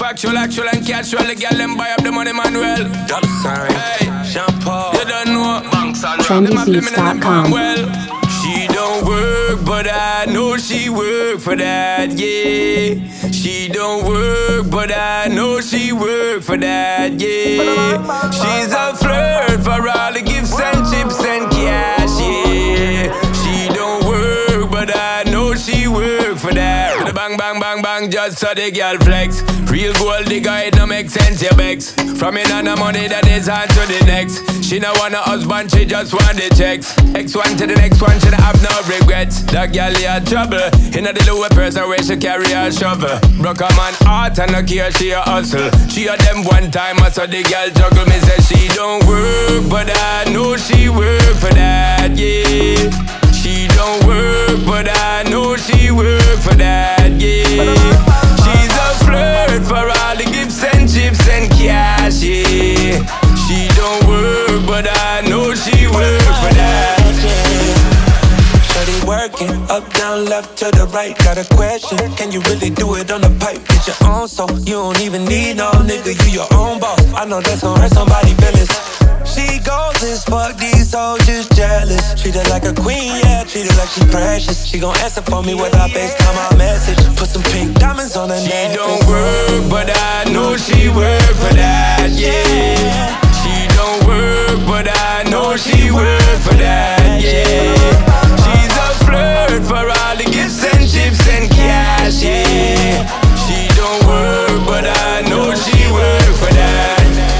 Factual, actual, and casual. The girl them buy up the money manual. Hey, shampoo. You don't know. Trendybeats.com. Well, she don't work, but I know she work for that, yeah. She don't work, but I know she work for that, yeah. She's a flirt for all the gifts and chips and cash, yeah. She don't work, but I know she work for that. With a bang, bang, bang, bang, just so the girl flex. Real gold digger, it no make sense, your begs. From in on the money that is on to the next. She no want a husband, she just want the checks. X1 to the next one, she don't have no regrets. That girl had trouble. In the lower person where she carry her shovel. Broke a man heart and no care, she a hustle. She a them one time, I saw the girl juggle. Me say she don't work, but I know she work for that, yeah. She don't work, but I know she work for that, yeah. She's a flirt for all the gifts and chips and cash, yeah. She don't work, but I know she work for that, yeah. Shorty working, up, down, left, to the right. Got a question, can you really do it on the pipe? Get your own soul, you don't even need no nigga, you your own boss. I know that's gon' hurt somebody's feelings. She goes as fuck, these hoes just jealous. Treat her like a queen, yeah, treat her like she precious. She gon' answer for me when I FaceTime my message. Put some pink diamonds on her neck. She don't work, but I know she work for that, yeah. She don't work, but I know she work for that, yeah. She's a flirt for all the gifts and chips and cash, yeah. She don't work, but I know she work for that.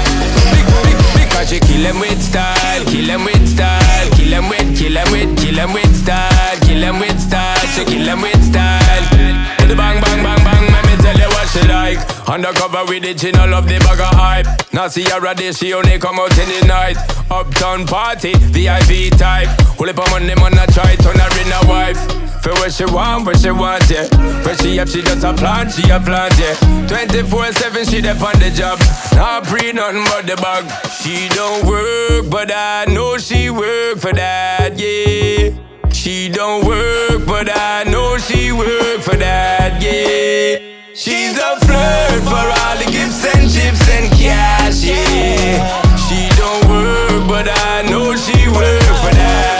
She kill him with style, kill him with style, kill him with, kill him with, kill him with style, kill him with style, she kill him with style. With the bang, bang, bang, bang, let me tell you what she like. Undercover with it, she no love the bag of hype. Now see her a day, she only come out in the night. Uptown party, VIP type. Hold up on money, man, I try, turn her in a wife. For what she want, yeah. When she up, she just a plant, yeah. 24/7, she dep on the job. Not pre nothing but the bag. She don't work, but I know she work for that, yeah. She don't work, but I know she work for that, yeah. She's a flirt for all the gifts and chips and cash, yeah. She don't work, but I know she work for that.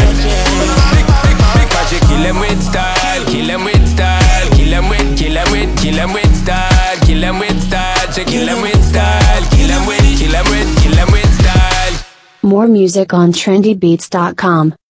She kill him with style, kill him with style, kill him with, kill him with, kill him with style, kill him with style, she kill him with style, kill him with, kill him with, kill him with style. More music on trendybeats.com.